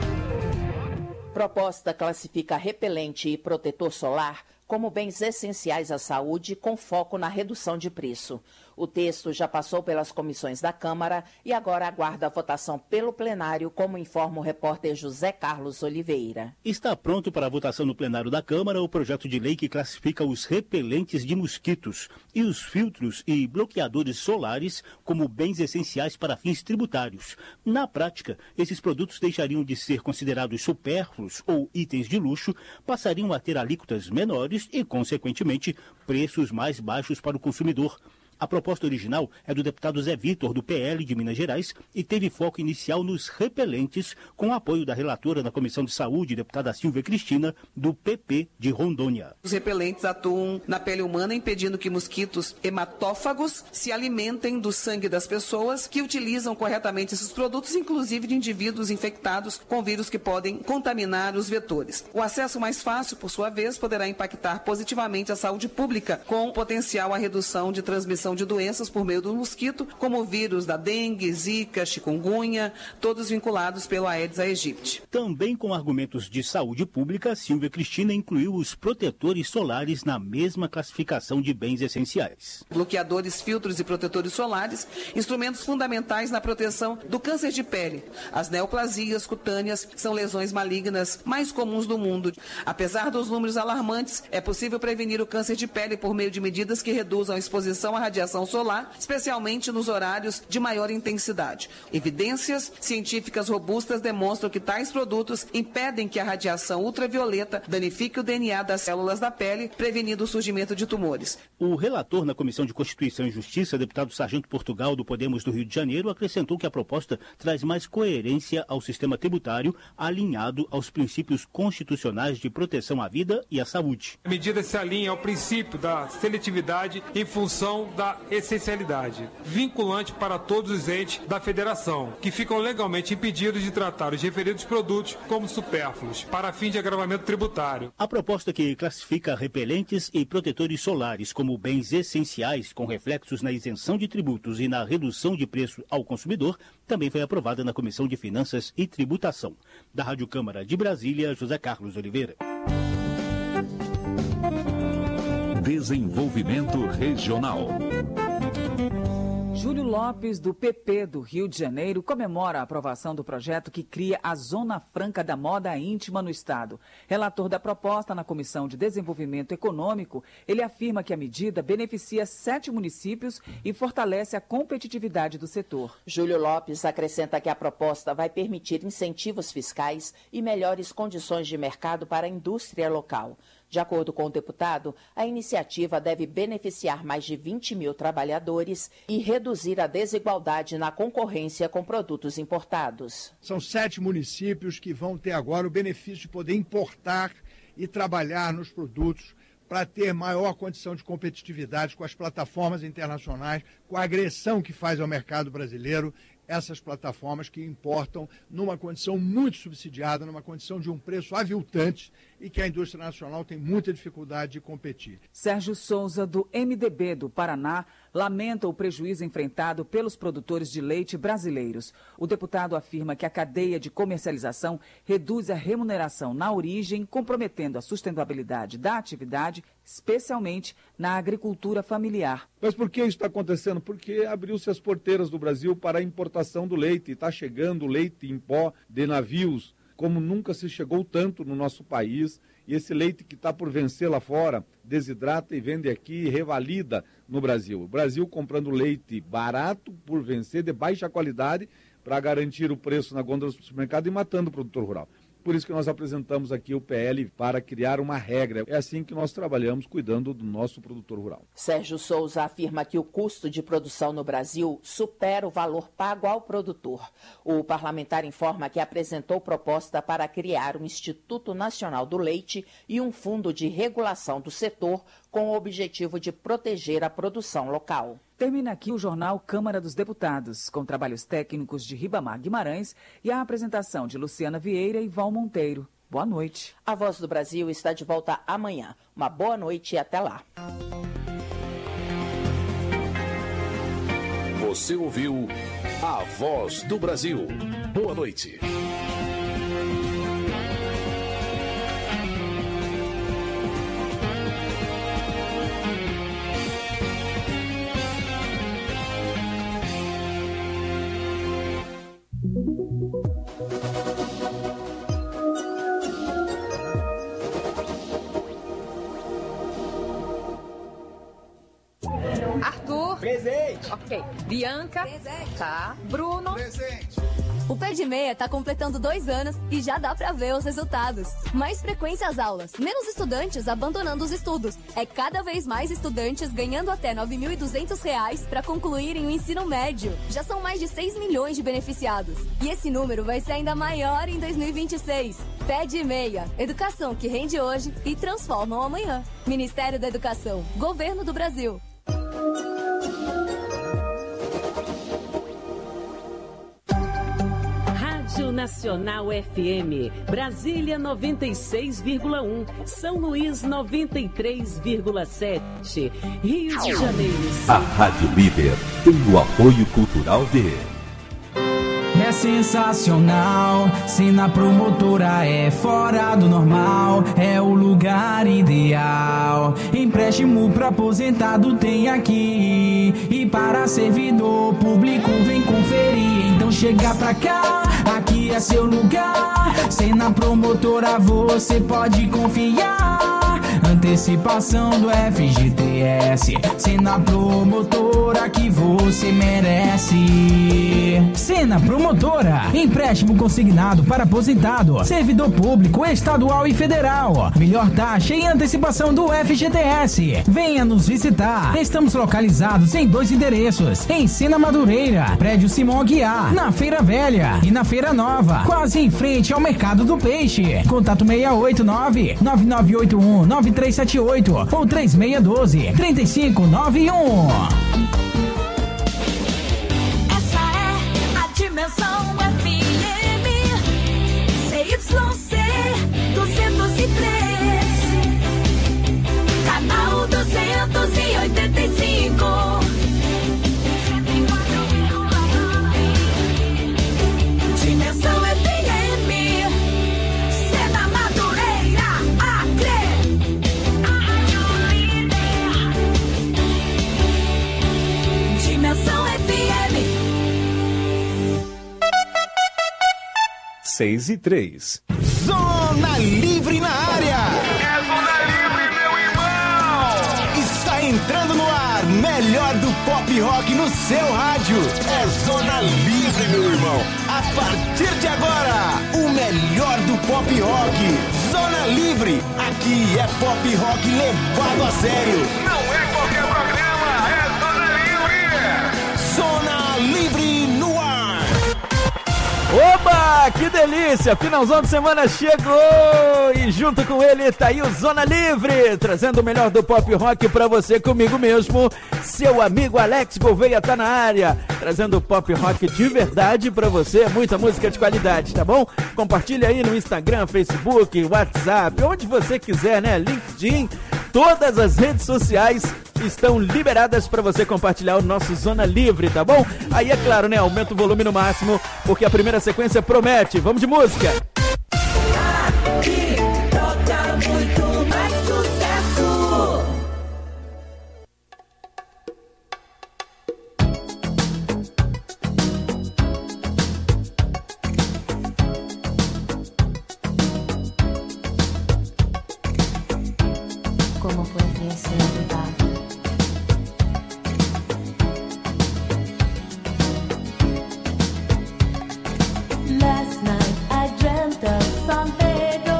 Proposta classifica repelente e protetor solar como bens essenciais à saúde, com foco na redução de preço. O texto já passou pelas comissões da Câmara e agora aguarda a votação pelo plenário, como informa o repórter José Carlos Oliveira. Está pronto para a votação no plenário da Câmara o projeto de lei que classifica os repelentes de mosquitos e os filtros e bloqueadores solares como bens essenciais para fins tributários. Na prática, esses produtos deixariam de ser considerados supérfluos ou itens de luxo, passariam a ter alíquotas menores e, consequentemente, preços mais baixos para o consumidor. A proposta original é do deputado Zé Vitor, do P L de Minas Gerais, e teve foco inicial nos repelentes, com apoio da relatora na Comissão de Saúde, deputada Silvia Cristina, do P P de Rondônia. Os repelentes atuam na pele humana, impedindo que mosquitos hematófagos se alimentem do sangue das pessoas que utilizam corretamente esses produtos, inclusive de indivíduos infectados com vírus que podem contaminar os vetores. O acesso mais fácil, por sua vez, poderá impactar positivamente a saúde pública, com potencial à redução de transmissão de doenças por meio do mosquito, como o vírus da dengue, zika, chikungunya, todos vinculados pelo Aedes aegypti. Também com argumentos de saúde pública, Silvia Cristina incluiu os protetores solares na mesma classificação de bens essenciais. Bloqueadores, filtros e protetores solares, instrumentos fundamentais na proteção do câncer de pele. As neoplasias cutâneas são lesões malignas mais comuns do mundo. Apesar dos números alarmantes, é possível prevenir o câncer de pele por meio de medidas que reduzam a exposição à radiação solar, especialmente nos horários de maior intensidade. Evidências científicas robustas demonstram que tais produtos impedem que a radiação ultravioleta danifique o D N A das células da pele, prevenindo o surgimento de tumores. O relator na Comissão de Constituição e Justiça, deputado Sargento Portugal, do Podemos do Rio de Janeiro, acrescentou que a proposta traz mais coerência ao sistema tributário, alinhado aos princípios constitucionais de proteção à vida e à saúde. A medida se alinha ao princípio da seletividade em função da essencialidade, vinculante para todos os entes da federação, que ficam legalmente impedidos de tratar os referidos produtos como supérfluos, para fim de agravamento tributário. A proposta que classifica repelentes e protetores solares como bens essenciais, com reflexos na isenção de tributos e na redução de preço ao consumidor, também foi aprovada na Comissão de Finanças e Tributação. Da Rádio Câmara de Brasília, José Carlos Oliveira. Desenvolvimento Regional. Júlio Lopes, do P P do Rio de Janeiro, comemora a aprovação do projeto que cria a Zona Franca da Moda Íntima no Estado. Relator da proposta na Comissão de Desenvolvimento Econômico, ele afirma que a medida beneficia sete municípios e fortalece a competitividade do setor. Júlio Lopes acrescenta que a proposta vai permitir incentivos fiscais e melhores condições de mercado para a indústria local. De acordo com o deputado, a iniciativa deve beneficiar mais de vinte mil trabalhadores e reduzir a desigualdade na concorrência com produtos importados. São sete municípios que vão ter agora o benefício de poder importar e trabalhar nos produtos para ter maior condição de competitividade com as plataformas internacionais, com a agressão que faz ao mercado brasileiro, essas plataformas que importam numa condição muito subsidiada, numa condição de um preço aviltante e que a indústria nacional tem muita dificuldade de competir. Sérgio Souza, do M D B do Paraná, lamenta o prejuízo enfrentado pelos produtores de leite brasileiros. O deputado afirma que a cadeia de comercialização reduz a remuneração na origem, comprometendo a sustentabilidade da atividade, especialmente na agricultura familiar. Mas por que isso está acontecendo? Porque abriu-se as porteiras do Brasil para a importação do leite. Está chegando leite em pó de navios, como nunca se chegou tanto no nosso país. E esse leite que está por vencer lá fora, desidrata e vende aqui e revalida no Brasil. O Brasil comprando leite barato por vencer, de baixa qualidade, para garantir o preço na gôndola do supermercado e matando o produtor rural. Por isso que nós apresentamos aqui o P L para criar uma regra. É assim que nós trabalhamos, cuidando do nosso produtor rural. Sérgio Souza afirma que o custo de produção no Brasil supera o valor pago ao produtor. O parlamentar informa que apresentou proposta para criar um Instituto Nacional do Leite e um fundo de regulação do setor com o objetivo de proteger a produção local. Termina aqui o jornal Câmara dos Deputados, com trabalhos técnicos de Ribamar Guimarães e a apresentação de Luciana Vieira e Val Monteiro. Boa noite. A Voz do Brasil está de volta amanhã. Uma boa noite e até lá. Você ouviu A Voz do Brasil. Boa noite. Arthur. Presente. Ok. Bianca. Presente. Tá. Bruno. Presente. O Pé de Meia tá completando dois anos e já dá pra ver os resultados. Mais frequência às aulas, menos estudantes abandonando os estudos. É cada vez mais estudantes ganhando até nove mil e duzentos reais pra concluírem o ensino médio. Já são mais de seis milhões de beneficiados. E esse número vai ser ainda maior em dois mil e vinte e seis. Pé de Meia. Educação que rende hoje e transforma o amanhã. Ministério da Educação. Governo do Brasil. Rádio Nacional F M, Brasília noventa e seis vírgula um, São Luís noventa e três vírgula sete, Rio de Janeiro. A Rádio Líder tem o apoio cultural de... É sensacional, Sena Promotora é fora do normal, é o lugar ideal. Empréstimo pra aposentado tem aqui, e para servidor público vem conferir. Então chega pra cá, aqui é seu lugar. Sena Promotora você pode confiar. Antecipação do F G T S, Sena Promotora que você merece. Sena Promotora, empréstimo consignado para aposentado, servidor público, estadual e federal. Melhor taxa e antecipação do F G T S. Venha nos visitar. Estamos localizados em dois endereços, em Sena Madureira, prédio Simão Aguiar, na Feira Velha e na Feira Nova, quase em frente ao Mercado do Peixe. Contato seis oito nove, nove nove oito um, nove três sete oito ou três seis um dois, três cinco nove um. Essa é a Dimensão F M, C Y C duzentos e três, canal duzentos e oitenta e cinco. Dimensão F M, Sena Madureira, Acre. Dimensão F M. seis e três. Zona Livre na área. É Zona Livre, meu irmão. Está entrando no ar, melhor do pop rock no seu rádio. É Zona Livre, meu irmão. A partir de agora, o melhor do pop rock. Zona Livre, aqui é pop rock levado a sério. Não é qualquer programa, é Zona Livre. Zona Livre no ar. Oba, que delícia! Finalzão de semana chegou e junto com ele tá aí o Zona Livre, trazendo o melhor do pop rock pra você, comigo mesmo, seu amigo Alex Gouveia tá na área, trazendo pop rock de verdade pra você, muita música de qualidade, tá bom? Compartilha aí no Instagram, Facebook, WhatsApp, onde você quiser, né? LinkedIn, todas as redes sociais estão liberadas para você compartilhar o nosso Zona Livre, tá bom? Aí é claro, né? Aumenta o volume no máximo, porque a primeira sequência promete. Vamos de música! Aqui toca muito mais sucesso. Como foi que se olvidar? Last night I dreamt of San Pedro,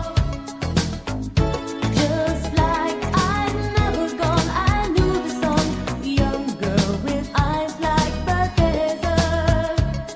just like I'd never gone. I knew the song, young girl with eyes like the desert.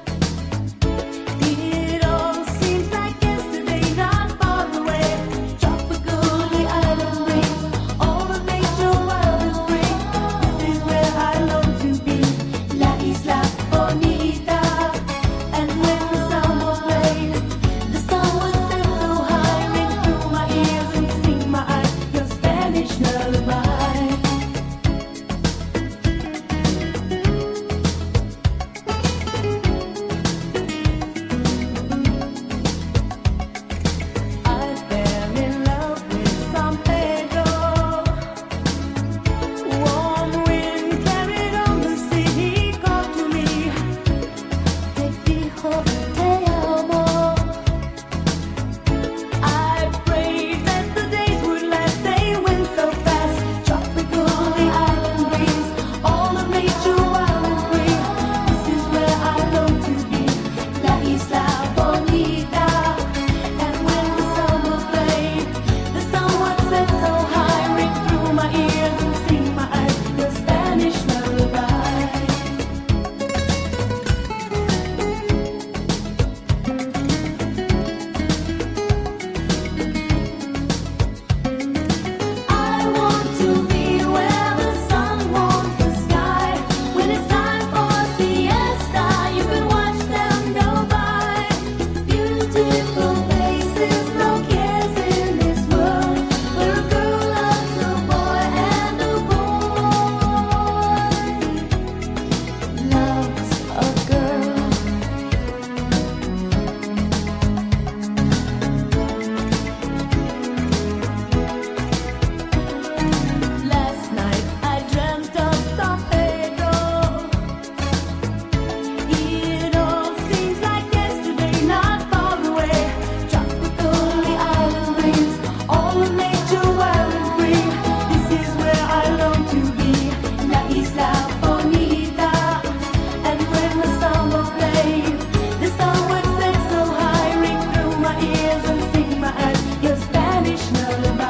It all seems like yesterday, not far away. Tropical, the island breeze, all of nature wild and free. This is where I long to be, La Isla Bonita. And when the samba played, the sun would set so high, ring through my ears and sting my eyes, your Spanish lullaby. I fell in love with San Pedro. Warm wind carried on the sea, he called to me. Te dijo te amo. I prayed that the days would last, they went so fast. Tropical, the island breeze, all of nature wild and free. This is where I long to be, La Isla Bonita. And when the summer played, the sun would set so high, ring through my ears and sting my eyes, your Spanish lullaby. I want to be where the sun warms the sky. When it's time for siesta, you can watch them go by. Beautiful faces, no cares in this world, where a girl loves a boy and a boy loves a girl. Last night I dreamt of San Pedro. It all seems like yesterday, not far away. Tropical, the island breeze, all of nature wild and free. This is where I long to be, La Isla Bonita. And when the samba played, the sun would set so high, ring through my ears and sting my eyes, your Spanish lullaby.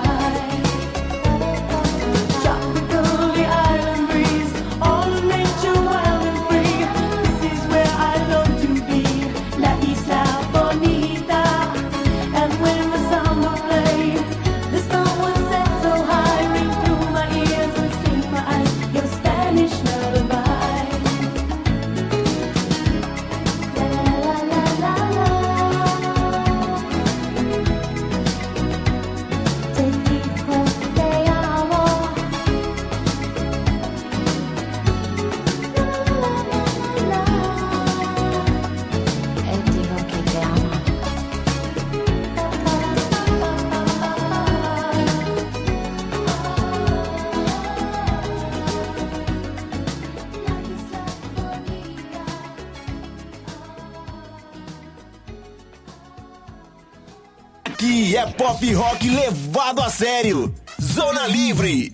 Tropical, the island breeze, all of nature wild and free. This is where I long to be, La Isla Bonita. And when the samba played, the sun would set so high, ring through my ears and sting my eyes, your Spanish lullaby. La la la la la. Te dijo te amo. Él dijo que te ama. Aqui é pop rock levado a sério. Zona Livre.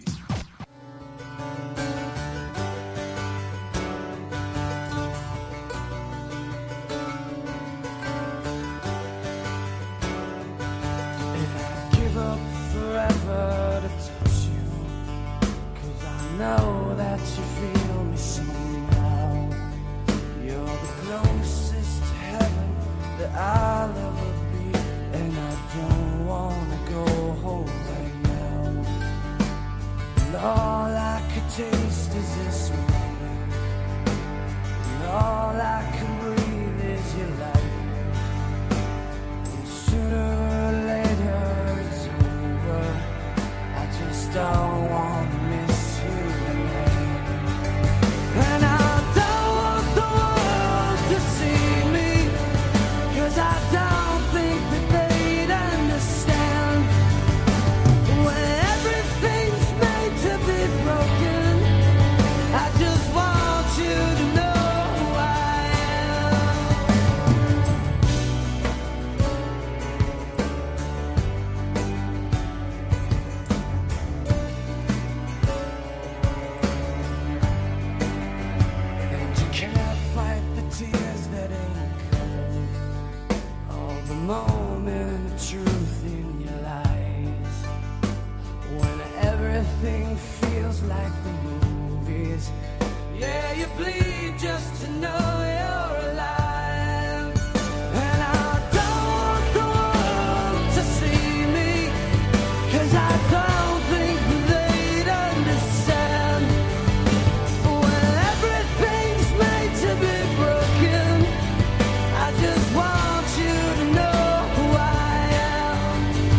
everything feels like the movies. Yeah, you bleed just to know you're alive. And I don't want the world to see me, 'cause I don't think they'd understand. When everything's made to be broken, I just want you to know who I am.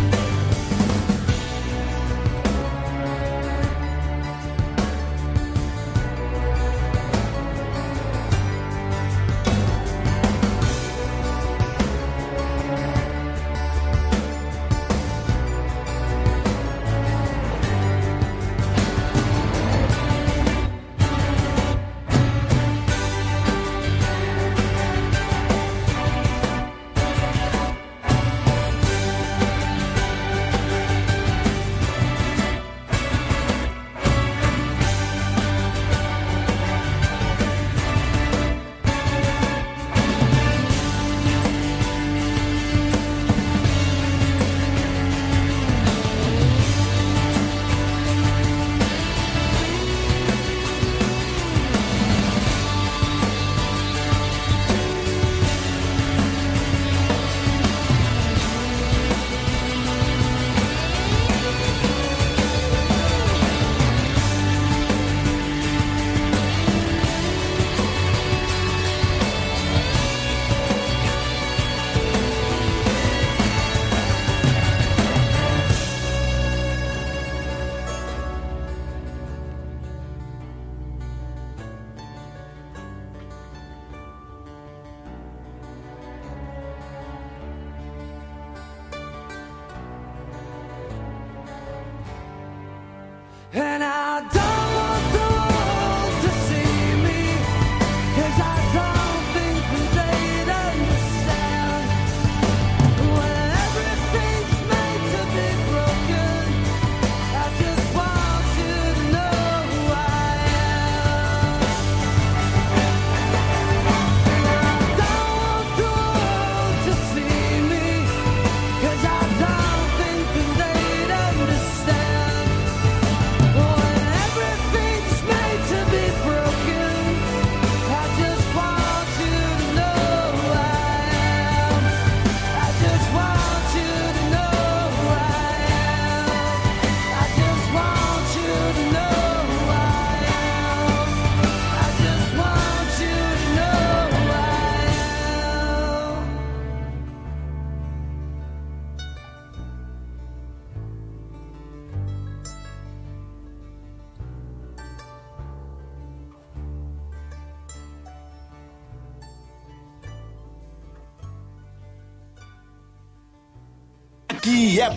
And I don't want the world to see me, 'cause I don't think they'd understand. When everything's made to be broken, I just want you to know who I am. And I don't want the world to see me, 'cause I don't think they'd understand. Aqui é